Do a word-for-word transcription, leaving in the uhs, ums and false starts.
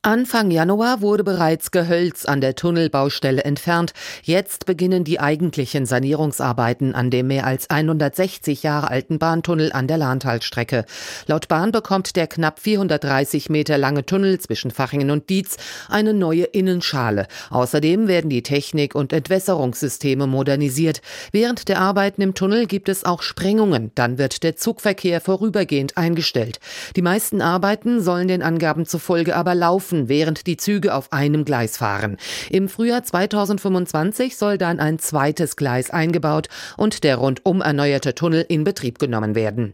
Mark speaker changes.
Speaker 1: Anfang Januar wurde bereits Gehölz an der Tunnelbaustelle entfernt. Jetzt beginnen die eigentlichen Sanierungsarbeiten an dem mehr als hundertsechzig Jahre alten Bahntunnel an der Lahntalstrecke. Laut Bahn bekommt der knapp vierhundertdreißig Meter lange Tunnel zwischen Fachingen und Dietz eine neue Innenschale. Außerdem werden die Technik- und Entwässerungssysteme modernisiert. Während der Arbeiten im Tunnel gibt es auch Sprengungen. Dann wird der Zugverkehr vorübergehend eingestellt. Die meisten Arbeiten sollen den Angaben zufolge aber laufen, während die Züge auf einem Gleis fahren. Im Frühjahr zweitausendfünfundzwanzig soll dann ein zweites Gleis eingebaut und der rundum erneuerte Tunnel in Betrieb genommen werden.